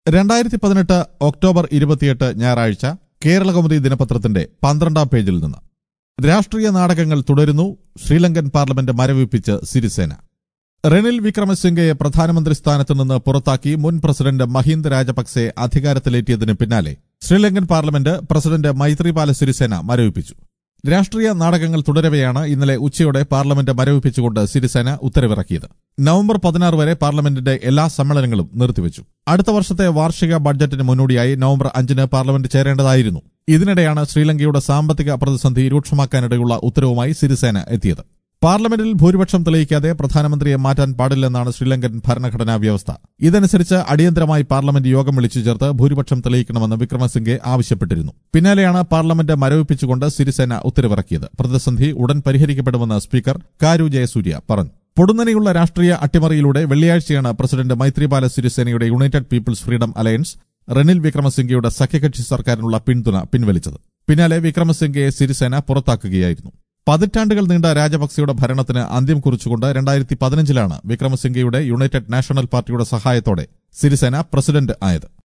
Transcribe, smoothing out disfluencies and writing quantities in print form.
2018 October 28 ഞായറാഴ്ച കേരളകൗമുദി ദിനപത്രത്തിന്റെ 12-ാം പേജിൽ നിന്ന് രാഷ്ട്രീയ നാടകങ്ങൾ തുടരുന്നു. ശ്രീലങ്കൻ പാർലമെന്റ് മരവിപ്പിച്ച് സിരിസേന. റെനിൽ വിക്രമസിംഗയെ പ്രധാനമന്ത്രി സ്ഥാനത്ത് നിന്ന് പുറത്താക്കി മുൻ പ്രസിഡന്റ് മഹിന്ദ രാജപക്സെ അധികാരത്തിലേറ്റിയതിന് പിന്നാലെ ശ്രീലങ്കൻ പാർലമെന്റ് പ്രസിഡന്റ് മൈത്രിപാല സിരിസേന മരവിപ്പിച്ചു. രാഷ്ട്രീയ നാടകങ്ങൾ തുടരവെയാണ് ഇന്നലെ ഉച്ചയോടെ പാർലമെന്റ് മരവിപ്പിച്ചുകൊണ്ട് സിരിസേന ഉത്തരവിറക്കിയത്. നവംബർ 16 വരെ പാർലമെന്റിന്റെ എല്ലാ സമ്മേളനങ്ങളും നിർത്തിവച്ചു. അടുത്ത വർഷത്തെ വാർഷിക ബഡ്ജറ്റിന് മുന്നോടിയായി നവംബർ 5-ന് പാർലമെന്റ് ചേരേണ്ടതായിരുന്നു. ഇതിനിടെയാണ് ശ്രീലങ്കയുടെ സാമ്പത്തിക പ്രതിസന്ധി രൂക്ഷമാക്കാനിടയുള്ള ഉത്തരവുമായി സിരിസേന എത്തിയത്. പാർലമെന്റിൽ ഭൂരിപക്ഷം തെളിയിക്കാതെ പ്രധാനമന്ത്രിയെ മാറ്റാൻ പാടില്ലെന്നാണ് ശ്രീലങ്കൻ ഭരണഘടനാ വ്യവസ്ഥ. ഇതനുസരിച്ച് അടിയന്തരമായി പാർലമെന്റ് യോഗം വിളിച്ചു ചേർത്ത് ഭൂരിപക്ഷം തെളിയിക്കണമെന്ന് വിക്രമസിംഗെ ആവശ്യപ്പെട്ടിരുന്നു. പിന്നാലെയാണ് പാർലമെന്റ് മരവിപ്പിച്ചുകൊണ്ട് സിരിസേന ഉത്തരവിറക്കിയത്. പ്രതിസന്ധി ഉടൻ പരിഹരിക്കപ്പെടുമെന്ന് സ്പീക്കർ കാരു ജയസൂര്യ പറഞ്ഞു. പൊടുന്നനെയുള്ള രാഷ്ട്രീയ അട്ടിമറിയിലൂടെ വെള്ളിയാഴ്ചയാണ് പ്രസിഡന്റ് മൈത്രിപാല സിരിസേനയുടെ United People's Freedom Alliance Ranil വിക്രമസിംഗെയുടെ സഖ്യകക്ഷി സർക്കാരിനുള്ള പിന്തുണ പിൻവലിച്ചത്. പിന്നാലെ വിക്രമസിംഗയെ സിരിസേന പുറത്താക്കുകയായിരുന്നു. പതിറ്റാണ്ടുകൾ നീണ്ട രാജപക്സെയുടെ ഭരണത്തിന് അന്ത്യം കുറിച്ചുകൊണ്ട് 2015-ലാണ് വിക്രമസിംഗെയുടെ യുണൈറ്റഡ് നാഷണൽ പാർട്ടിയുടെ സഹായത്തോടെ സിരിസേന പ്രസിഡന്റ് ആയത്.